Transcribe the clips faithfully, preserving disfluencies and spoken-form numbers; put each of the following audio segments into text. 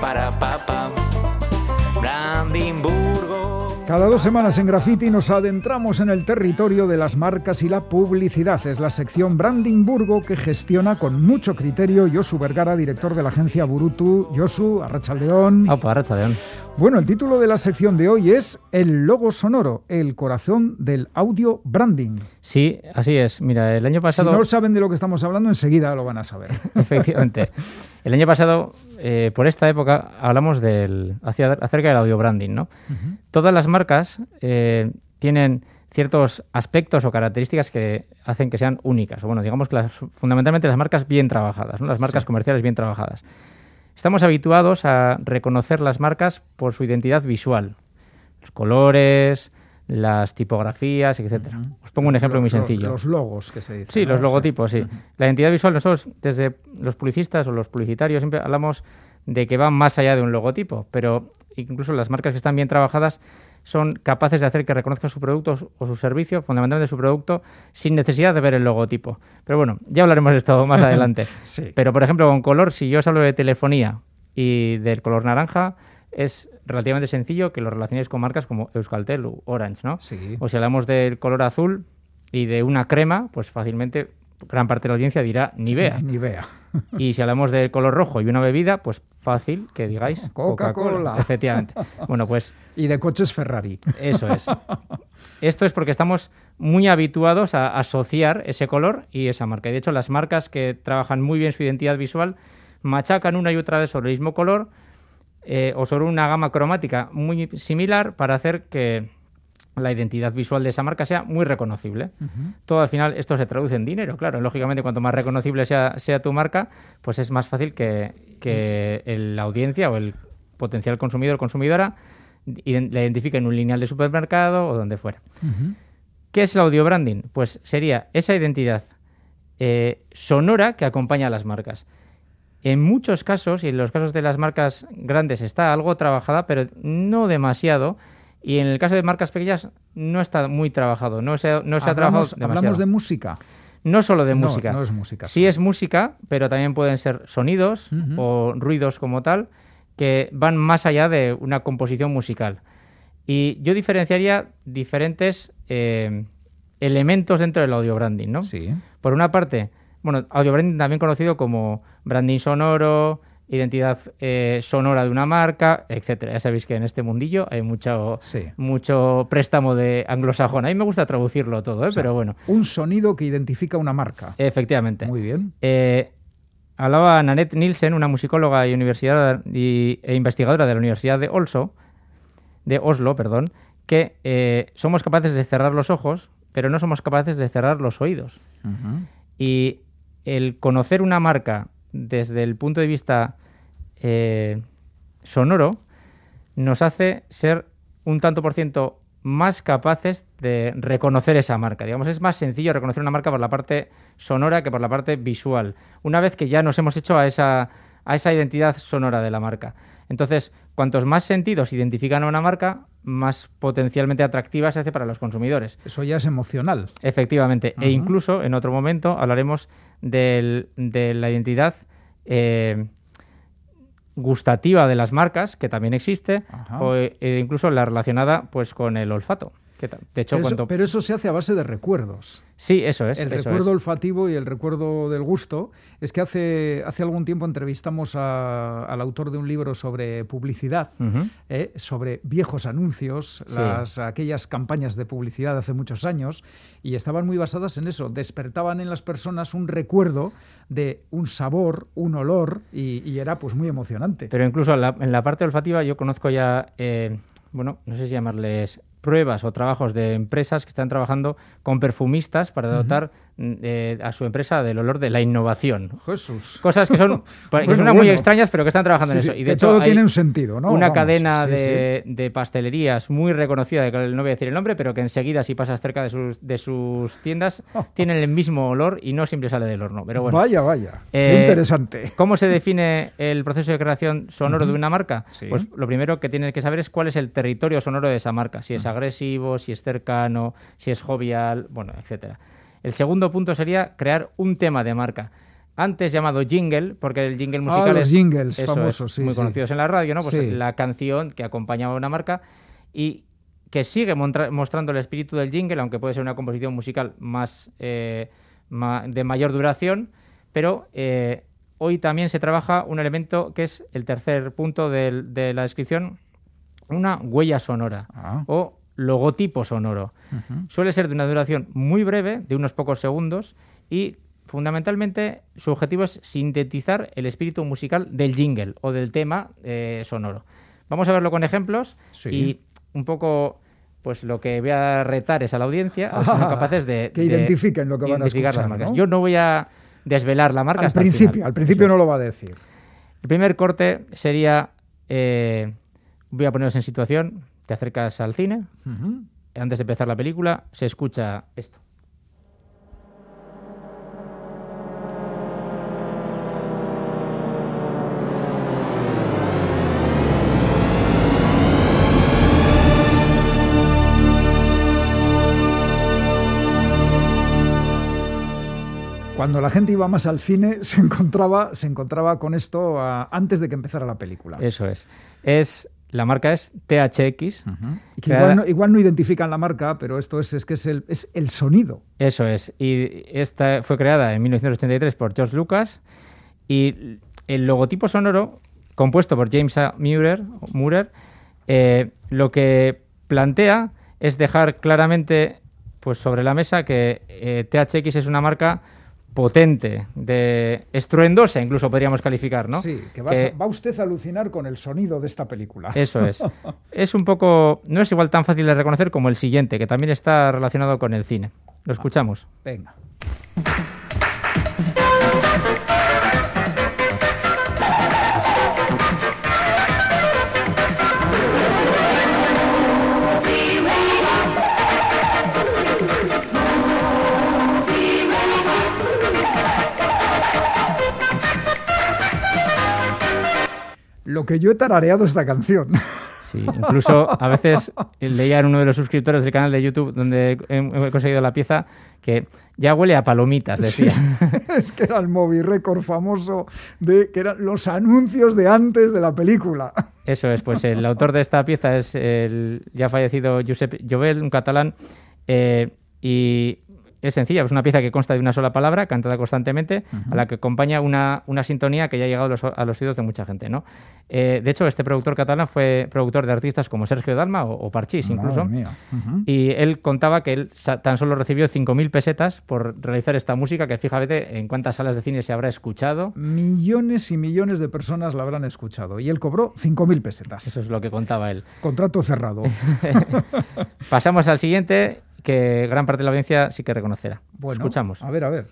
para papá. Brandenburgo. Cada dos semanas en Graffiti nos adentramos en el territorio de las marcas y la publicidad. Es la sección Brandenburgo que gestiona con mucho criterio Josu Vergara, director de la agencia Burutu. Josu, arratsaldeon. Opa, arratsaldeon. Bueno, el título de la sección de hoy es El logo sonoro, el corazón del audio branding. Sí, así es. Mira, el año pasado... Si no saben de lo que estamos hablando, enseguida lo van a saber. Efectivamente. El año pasado, eh, por esta época, hablamos del, hacia, acerca del audio branding, ¿no? Uh-huh. Todas las marcas eh, tienen ciertos aspectos o características que hacen que sean únicas. O bueno, digamos que las, fundamentalmente las marcas bien trabajadas, ¿no? Las marcas sí. comerciales bien trabajadas. Estamos habituados a reconocer las marcas por su identidad visual, los colores, las tipografías, etcétera. Uh-huh. Os pongo un ejemplo los, muy sencillo. Los logos que se dicen. Sí, ¿no? los logotipos, sí. Uh-huh. La identidad visual, nosotros desde los publicistas o los publicitarios siempre hablamos de que van más allá de un logotipo, pero incluso las marcas que están bien trabajadas son capaces de hacer que reconozcan su producto o su servicio, fundamentalmente su producto, sin necesidad de ver el logotipo. Pero bueno, ya hablaremos de esto más adelante. Sí. Pero, por ejemplo, con color, si yo os hablo de telefonía y del color naranja, es relativamente sencillo que lo relacionéis con marcas como Euskaltel u Orange, ¿no? Sí. O si hablamos del color azul y de una crema, pues fácilmente gran parte de la audiencia dirá Nivea. Nivea. Y si hablamos del color rojo y una bebida, pues fácil que digáis Coca-Cola. Coca-Cola. Efectivamente. Bueno, pues... Y de coches Ferrari. Eso es. Esto es porque estamos muy habituados a asociar ese color y esa marca. Y de hecho, las marcas que trabajan muy bien su identidad visual machacan una y otra vez sobre el mismo color eh, o sobre una gama cromática muy similar para hacer que la identidad visual de esa marca sea muy reconocible. Uh-huh. Todo al final esto se traduce en dinero, claro. Lógicamente, cuanto más reconocible sea, sea tu marca, pues es más fácil que, que el, la audiencia o el potencial consumidor o consumidora la identifique en un lineal de supermercado o donde fuera. Uh-huh. ¿Qué es el audio branding? Pues sería esa identidad eh, sonora que acompaña a las marcas. En muchos casos, y en los casos de las marcas grandes está algo trabajada, pero no demasiado. Y en el caso de marcas pequeñas no está muy trabajado, no se, no se hablamos, ha trabajado demasiado. ¿Hablamos de música? No solo de no, música. No es música. Sí es música, pero también pueden ser sonidos uh-huh. o ruidos como tal, que van más allá de una composición musical. Y yo diferenciaría diferentes eh, elementos dentro del audio branding, ¿no? Sí. Por una parte, bueno, audio branding también conocido como branding sonoro, identidad eh, sonora de una marca, etcétera. Ya sabéis que en este mundillo hay mucho, sí. mucho préstamo de anglosajón. A mí me gusta traducirlo todo, ¿eh? O sea, pero bueno. Un sonido que identifica una marca. Efectivamente. Muy bien. Eh, hablaba Nanette Nielsen, una musicóloga y, universidad y, e investigadora de la Universidad de Oslo, de Oslo, perdón, que eh, somos capaces de cerrar los ojos, pero no somos capaces de cerrar los oídos. Uh-huh. Y el conocer una marca desde el punto de vista eh, sonoro nos hace ser un tanto por ciento más capaces de reconocer esa marca. Digamos, es más sencillo reconocer una marca por la parte sonora que por la parte visual, una vez que ya nos hemos hecho a esa, a esa identidad sonora de la marca. Entonces, cuantos más sentidos identifican a una marca, más potencialmente atractiva se hace para los consumidores. Eso ya es emocional. Efectivamente. Uh-huh. E incluso, en otro momento, hablaremos del, de la identidad eh, gustativa de las marcas, que también existe, uh-huh. o eh, incluso la relacionada pues con el olfato. Que, de hecho, pero, cuando... eso, pero eso se hace a base de recuerdos. Sí, eso es. El eso recuerdo es. olfativo y el recuerdo del gusto. Es que hace, hace algún tiempo entrevistamos a, al autor de un libro sobre publicidad, uh-huh. eh, sobre viejos anuncios, sí. las, aquellas campañas de publicidad de hace muchos años, y estaban muy basadas en eso. Despertaban en las personas un recuerdo de un sabor, un olor, y, y era pues muy emocionante. Pero incluso en la, en la parte olfativa yo conozco ya, eh, bueno, no sé si llamarles pruebas o trabajos de empresas que están trabajando con perfumistas para dotar uh-huh. eh, a su empresa del olor de la innovación. Jesús. Cosas que son, que bueno, suenan bueno. muy extrañas, pero que están trabajando sí, en eso. Sí, y de que hecho, todo hay tiene un sentido, ¿no? Una Vamos. cadena sí, de, sí. de pastelerías muy reconocida, que no voy a decir el nombre, pero que enseguida, si pasas cerca de sus, de sus tiendas, oh. tienen el mismo olor y no siempre sale del horno. Pero bueno, vaya, vaya. Eh, Qué interesante. ¿Cómo se define el proceso de creación sonoro uh-huh. de una marca? Sí. Pues lo primero que tienes que saber es cuál es el territorio sonoro de esa marca. Si es agresivo, si es cercano, si es jovial, bueno, etcétera. El segundo punto sería crear un tema de marca. antes llamado jingle, porque el jingle musical ah, los es, jingles eso famosos, es, sí, muy sí. conocidos en la radio, ¿no? Pues sí. la canción que acompañaba a una marca y que sigue mostrando el espíritu del jingle, aunque puede ser una composición musical más eh, ma de mayor duración, pero eh, hoy también se trabaja un elemento que es el tercer punto de, de la descripción, una huella sonora ah. o logotipo sonoro. Uh-huh. Suele ser de una duración muy breve, de unos pocos segundos, y fundamentalmente su objetivo es sintetizar el espíritu musical del jingle o del tema eh, sonoro. Vamos a verlo con ejemplos sí. y un poco, pues lo que voy a retar es a la audiencia, a ver si son capaces de, que de identifiquen lo que van a escuchar, las marcas. ¿no? Yo no voy a desvelar la marca al hasta principio, el final. al principio Eso. No lo va a decir. El primer corte sería, eh, voy a poneros en situación, te acercas al cine, uh-huh. antes de empezar la película, se escucha esto. Cuando la gente iba más al cine, se encontraba, se encontraba con esto uh, antes de que empezara la película. Eso es. es la marca es T H X. Uh-huh. Y que igual, no, igual no identifican la marca, pero esto es, es que es el, es el sonido. Eso es. Y esta fue creada en mil novecientos ochenta y tres por George Lucas. Y el logotipo sonoro, compuesto por James A. Meurer, Meurer eh, lo que plantea es dejar claramente pues, sobre la mesa que eh, T H X es una marca potente, de estruendosa, incluso podríamos calificar, ¿no? Sí, que va, que a, va usted a alucinar con el sonido de esta película. Eso es. Es un poco, no es igual tan fácil de reconocer como el siguiente, que también está relacionado con el cine. Lo escuchamos. Ah, venga. Lo que yo he tarareado esta canción. Sí, incluso a veces leía en uno de los suscriptores del canal de YouTube donde he, he conseguido la pieza que ya huele a palomitas, decía. Sí, es que era el Movie Record famoso de que eran los anuncios de antes de la película. Eso es, pues el autor de esta pieza es el ya fallecido Josep Jovel, un catalán, eh, y es sencilla, es una pieza que consta de una sola palabra, cantada constantemente, uh-huh. a la que acompaña una, una sintonía que ya ha llegado a los, a los oídos de mucha gente, ¿no? Eh, de hecho, este productor catalán fue productor de artistas como Sergio Dalma o, o Parchís, incluso. Uh-huh. Y él contaba que él tan solo recibió cinco mil pesetas por realizar esta música, que fíjate en cuántas salas de cine se habrá escuchado. Millones y millones de personas la habrán escuchado. Y él cobró cinco mil pesetas. Eso es lo que contaba él. Contrato cerrado. Pasamos al siguiente, que gran parte de la audiencia sí que reconocerá. Bueno, escuchamos. A ver, a ver.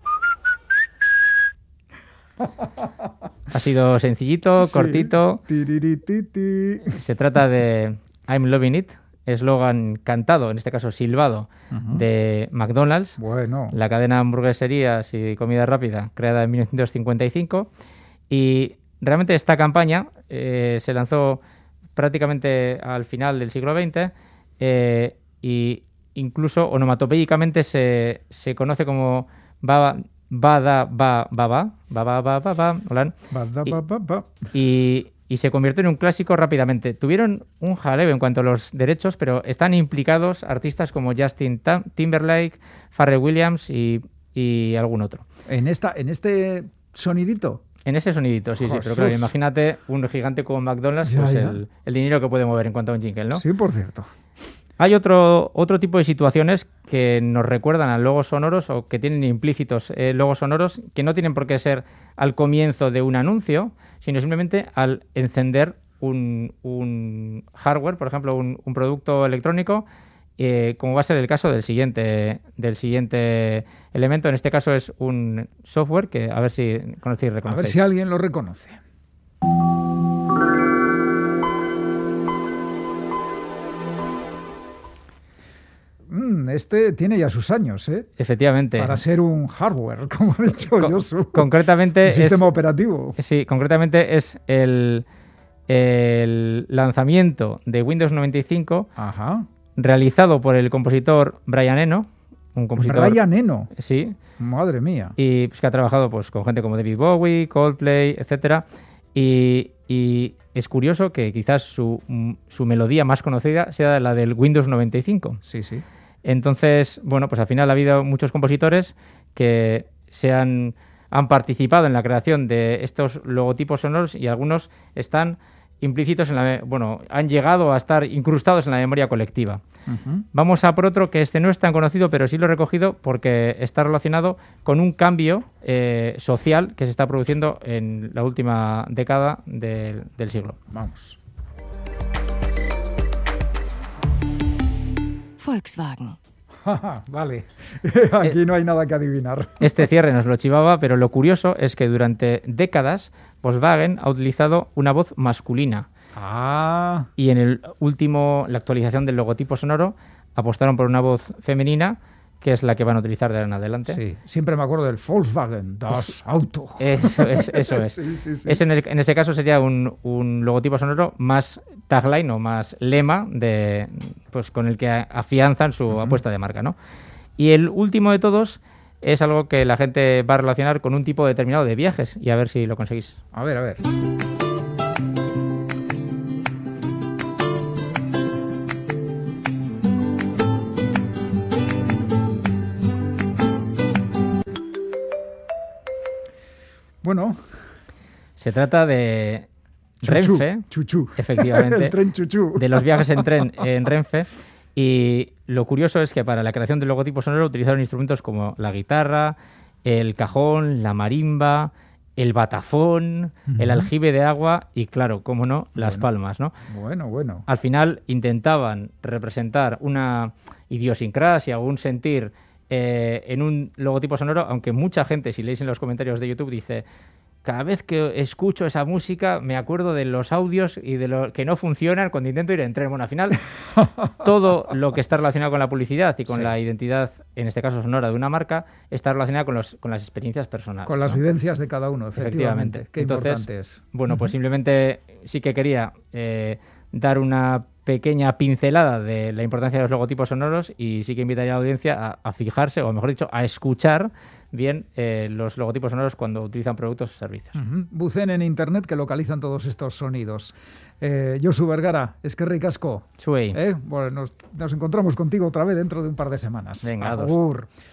Ha sido sencillito, sí. cortito. Tirirititi. Se trata de I'm Loving It, eslogan cantado, en este caso silbado, uh-huh. de McDonald's, bueno. la cadena de hamburgueserías y comida rápida, creada en mil novecientos cincuenta y cinco. Y realmente esta campaña eh, se lanzó prácticamente al final del siglo veinte eh, y incluso onomatopéyicamente se, se conoce como Baba, Bada, Ba, Baba, Baba, Baba, Baba, Hola. Bada, ba, ba, ba. Y, y se convirtió en un clásico rápidamente. Tuvieron un jaleo en cuanto a los derechos, pero están implicados artistas como Justin Timberlake, Pharrell Williams y, y algún otro. ¿En, esta, en este sonidito? En ese sonidito, sí, Jesús. sí. Pero claro, imagínate un gigante como McDonald's, ya, pues ya. El, el dinero que puede mover en cuanto a un jingle, ¿no? Sí, por cierto. Hay otro, otro tipo de situaciones que nos recuerdan a logos sonoros o que tienen implícitos eh, logos sonoros que no tienen por qué ser al comienzo de un anuncio, sino simplemente al encender un, un hardware, por ejemplo, un, un producto electrónico, eh, como va a ser el caso del siguiente, del siguiente elemento. En este caso es un software que a ver si conocéis y reconocéis. A ver si alguien lo reconoce. Este tiene ya sus años, ¿eh? Efectivamente. Para ser un hardware, como ha dicho Con, Josu. Concretamente un sistema es, operativo. Sí, concretamente es el, el lanzamiento de Windows noventa y cinco, Ajá. realizado por el compositor Brian Eno, un compositor... Brian Eno. Sí. Madre mía. Y pues, que ha trabajado pues, con gente como David Bowie, Coldplay, etcétera. Y, y es curioso que quizás su, su melodía más conocida sea la del Windows noventa y cinco. Sí, sí. Entonces, bueno, pues al final ha habido muchos compositores que se han, han participado en la creación de estos logotipos sonoros y algunos están implícitos en la... Bueno, han llegado a estar incrustados en la memoria colectiva. Uh-huh. Vamos a por otro que este no es tan conocido, pero sí lo he recogido porque está relacionado con un cambio eh, social que se está produciendo en la última década del, del siglo. Vamos. Volkswagen. Vale, aquí no hay nada que adivinar. Este cierre nos lo chivaba, pero lo curioso es que durante décadas Volkswagen ha utilizado una voz masculina. Ah. Y en el último, la actualización del logotipo sonoro, apostaron por una voz femenina, que es la que van a utilizar de ahora en adelante. Sí, siempre me acuerdo del Volkswagen, Das Auto. Eso es. Eso es. Sí, sí, sí. Ese en, el, en ese caso sería un, un logotipo sonoro más tagline o más lema de, pues, con el que afianzan su uh-huh. apuesta de marca, ¿no? Y el último de todos es algo que la gente va a relacionar con un tipo determinado de viajes, y a ver si lo conseguís. A ver, a ver. Bueno, se trata de Chuchú, Renfe, chuchú. Efectivamente, el tren chuchú. De los viajes en tren en Renfe. Y lo curioso es que para la creación del logotipo sonoro utilizaron instrumentos como la guitarra, el cajón, la marimba, el batafón, uh-huh. el aljibe de agua y, claro, cómo no, las bueno, palmas, ¿no? Bueno, bueno. Al final intentaban representar una idiosincrasia o un sentir eh, en un logotipo sonoro, aunque mucha gente, si leéis en los comentarios de YouTube, dice... Cada vez que escucho esa música me acuerdo de los audios y de lo que no funcionan cuando intento ir en tren. Bueno, al final, todo lo que está relacionado con la publicidad y con sí. la identidad, en este caso sonora, de una marca, está relacionado con, los, con las experiencias personales. Con las ¿no? vivencias de cada uno, efectivamente. efectivamente. Qué Entonces, importante es. Bueno, pues simplemente sí que quería eh, dar una pequeña pincelada de la importancia de los logotipos sonoros y sí que invitaría a la audiencia a, a fijarse, o mejor dicho, a escuchar bien eh, los logotipos sonoros cuando utilizan productos o servicios. Uh-huh. Bucen en internet que localizan todos estos sonidos. Eh, Josu Vergara, es que ricasco. Chuey. ¿Eh? Bueno, nos, nos encontramos contigo otra vez dentro de un par de semanas. Venga, Agur.